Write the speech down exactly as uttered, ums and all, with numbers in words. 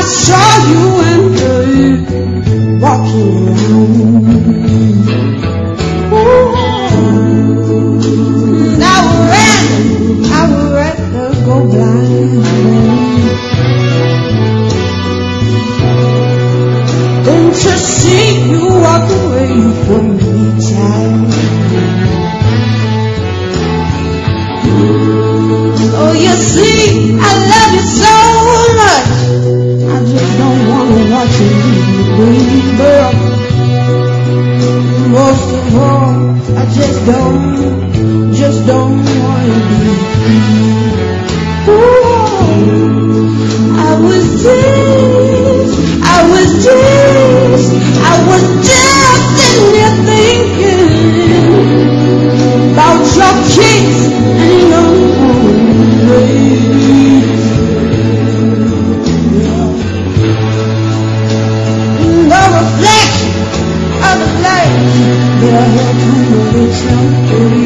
saw you and her walking around. Ooh, and I would rather, I would rather go blind than to see you walk away from me, child. Oh, you see, I love you so much. I just don't want to watch you leave, girl. Most of all, I just don't, just don't want to be. Ooh, I was just, I was just, I was just sitting there thinking about your kiss and your the reflection of the light, yeah, I had to know it's not